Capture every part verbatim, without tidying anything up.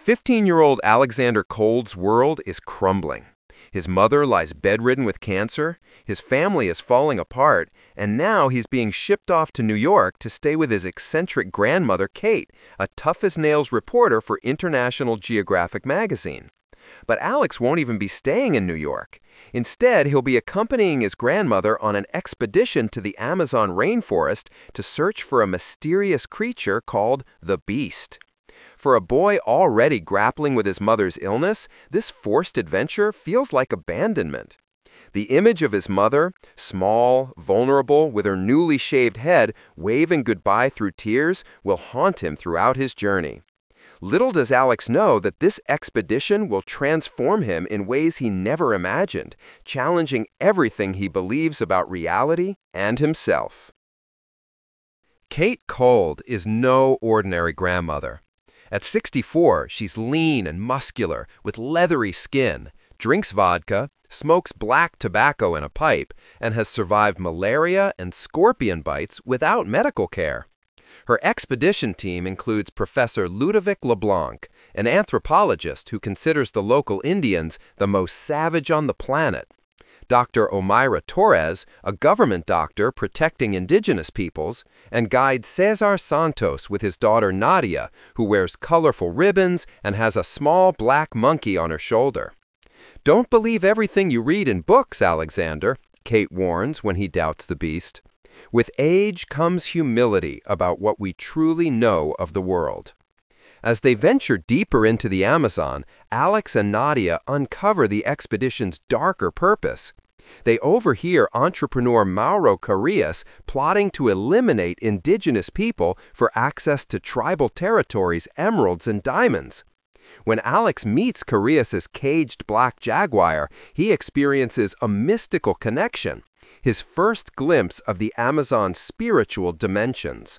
fifteen-year-old Alexander Cold's world is crumbling. His mother lies bedridden with cancer, his family is falling apart, and now he's being shipped off to New York to stay with his eccentric grandmother, Kate, a tough-as-nails reporter for International Geographic magazine. But Alex won't even be staying in New York. Instead, he'll be accompanying his grandmother on an expedition to the Amazon rainforest to search for a mysterious creature called the Beast. For a boy already grappling with his mother's illness, this forced adventure feels like abandonment. The image of his mother, small, vulnerable, with her newly shaved head, waving goodbye through tears, will haunt him throughout his journey. Little does Alex know that this expedition will transform him in ways he never imagined, challenging everything he believes about reality and himself. Kate Cold is no ordinary grandmother. At sixty-four, she's lean and muscular, with leathery skin, drinks vodka, smokes black tobacco in a pipe, and has survived malaria and scorpion bites without medical care. Her expedition team includes Professor Ludovic LeBlanc, an anthropologist who considers the local Indians the most savage on the planet, Doctor Omaira Torres, a government doctor protecting indigenous peoples, and guide Cesar Santos with his daughter Nadia, who wears colorful ribbons and has a small black monkey on her shoulder. "Don't believe everything you read in books, Alexander," Kate warns when he doubts the Beast. "With age comes humility about what we truly know of the world." As they venture deeper into the Amazon, Alex and Nadia uncover the expedition's darker purpose. They overhear entrepreneur Mauro Carias plotting to eliminate indigenous people for access to tribal territories, emeralds, and diamonds. When Alex meets Carias's caged black jaguar, he experiences a mystical connection, his first glimpse of the Amazon's spiritual dimensions.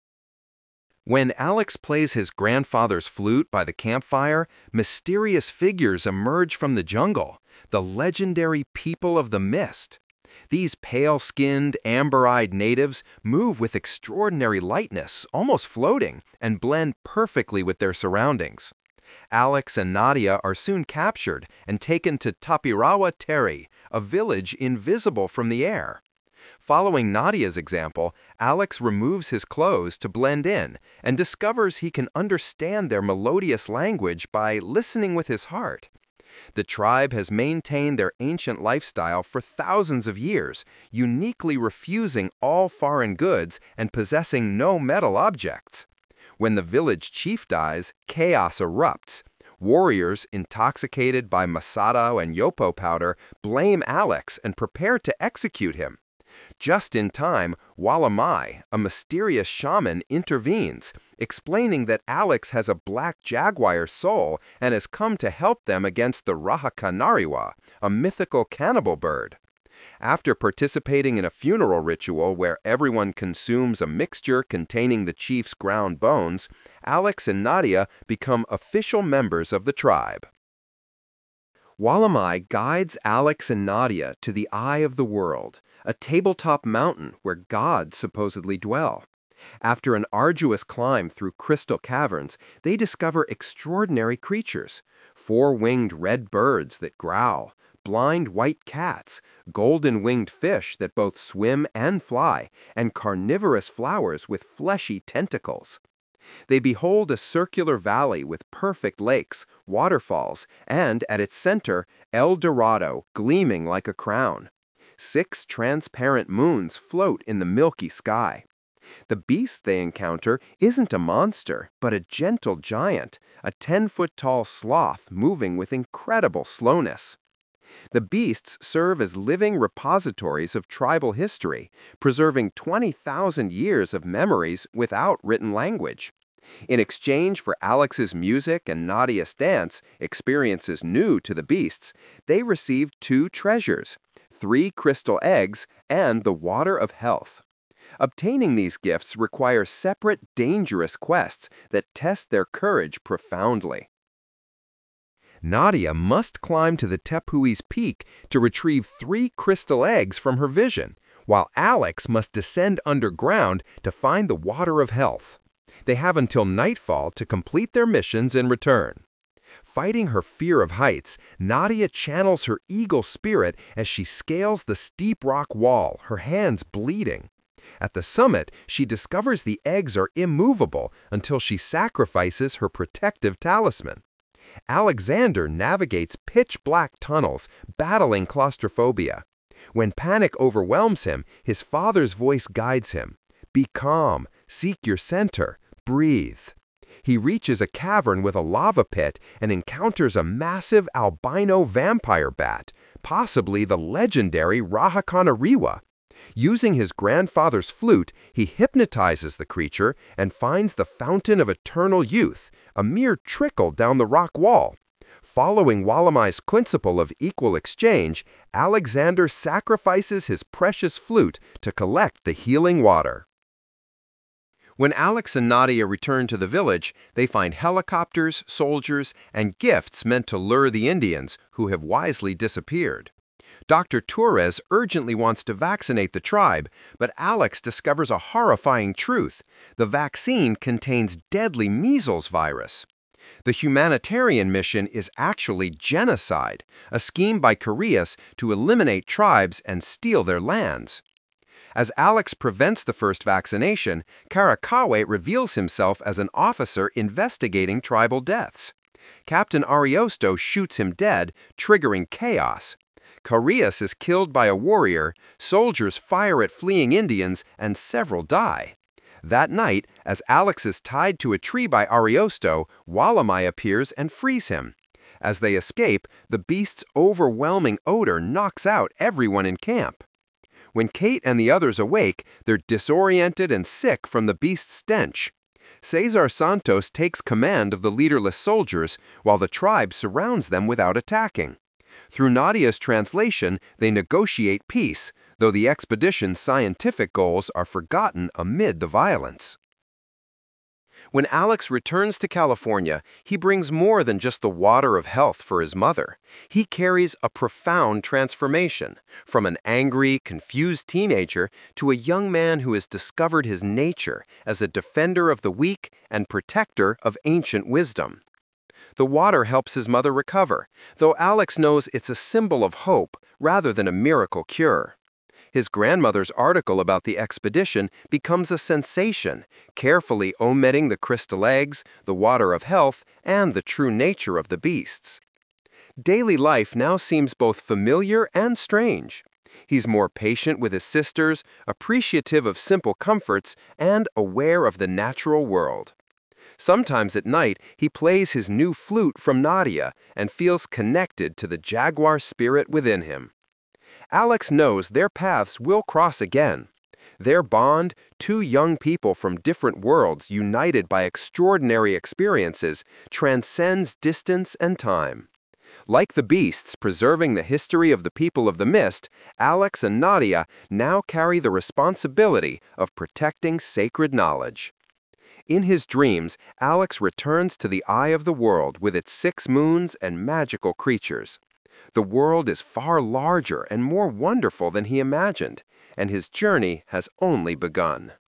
When Alex plays his grandfather's flute by the campfire, mysterious figures emerge from the jungle, the legendary people of the mist. These pale-skinned, amber-eyed natives move with extraordinary lightness, almost floating, and blend perfectly with their surroundings. Alex and Nadia are soon captured and taken to Tapirawa Teri, a village invisible from the air. Following Nadia's example, Alex removes his clothes to blend in and discovers he can understand their melodious language by listening with his heart. The tribe has maintained their ancient lifestyle for thousands of years, uniquely refusing all foreign goods and possessing no metal objects. When the village chief dies, chaos erupts. Warriors, intoxicated by Masato and Yopo powder, blame Alex and prepare to execute him. Just in time, Walamai, a mysterious shaman, intervenes, explaining that Alex has a black jaguar soul and has come to help them against the Rahakanariwa, a mythical cannibal bird. After participating in a funeral ritual where everyone consumes a mixture containing the chief's ground bones, Alex and Nadia become official members of the tribe. Walamai guides Alex and Nadia to the Eye of the World, a tabletop mountain where gods supposedly dwell. After an arduous climb through crystal caverns, they discover extraordinary creatures, four-winged red birds that growl, blind white cats, golden-winged fish that both swim and fly, and carnivorous flowers with fleshy tentacles. They behold a circular valley with perfect lakes, waterfalls, and, at its center, El Dorado, gleaming like a crown. Six transparent moons float in the milky sky. The beast they encounter isn't a monster, but a gentle giant, a ten-foot-tall sloth moving with incredible slowness. The beasts serve as living repositories of tribal history, preserving twenty thousand years of memories without written language. In exchange for Alex's music and Nadia's dance, experiences new to the beasts, they receive two treasures, three crystal eggs, and the water of health. Obtaining these gifts requires separate, dangerous quests that test their courage profoundly. Nadia must climb to the Tepui's peak to retrieve three crystal eggs from her vision, while Alex must descend underground to find the water of health. They have until nightfall to complete their missions and return. Fighting her fear of heights, Nadia channels her eagle spirit as she scales the steep rock wall, her hands bleeding. At the summit, she discovers the eggs are immovable until she sacrifices her protective talisman. Alexander navigates pitch-black tunnels, battling claustrophobia. When panic overwhelms him, his father's voice guides him. Be calm, seek your center, breathe. He reaches a cavern with a lava pit and encounters a massive albino vampire bat, possibly the legendary Rahakonariwa. Using his grandfather's flute, he hypnotizes the creature and finds the Fountain of Eternal Youth, a mere trickle down the rock wall. Following Walamai's principle of equal exchange, Alexander sacrifices his precious flute to collect the healing water. When Alex and Nadia return to the village, they find helicopters, soldiers, and gifts meant to lure the Indians, who have wisely disappeared. Doctor Torres urgently wants to vaccinate the tribe, but Alex discovers a horrifying truth. The vaccine contains deadly measles virus. The humanitarian mission is actually genocide, a scheme by Carius to eliminate tribes and steal their lands. As Alex prevents the first vaccination, Caracahue reveals himself as an officer investigating tribal deaths. Captain Ariosto shoots him dead, triggering chaos. Carius is killed by a warrior, soldiers fire at fleeing Indians, and several die. That night, as Alex is tied to a tree by Ariosto, Walamai appears and frees him. As they escape, the beast's overwhelming odor knocks out everyone in camp. When Kate and the others awake, they're disoriented and sick from the beast's stench. Cesar Santos takes command of the leaderless soldiers, while the tribe surrounds them without attacking. Through Nadia's translation, they negotiate peace, though the expedition's scientific goals are forgotten amid the violence. When Alex returns to California, he brings more than just the water of health for his mother. He carries a profound transformation, from an angry, confused teenager to a young man who has discovered his nature as a defender of the weak and protector of ancient wisdom. The water helps his mother recover, though Alex knows it's a symbol of hope rather than a miracle cure. His grandmother's article about the expedition becomes a sensation, carefully omitting the crystal eggs, the water of health, and the true nature of the beasts. Daily life now seems both familiar and strange. He's more patient with his sisters, appreciative of simple comforts, and aware of the natural world. Sometimes at night, he plays his new flute from Nadia and feels connected to the jaguar spirit within him. Alex knows their paths will cross again. Their bond, two young people from different worlds united by extraordinary experiences, transcends distance and time. Like the beasts preserving the history of the people of the mist, Alex and Nadia now carry the responsibility of protecting sacred knowledge. In his dreams, Alex returns to the eye of the world with its six moons and magical creatures. The world is far larger and more wonderful than he imagined, and his journey has only begun.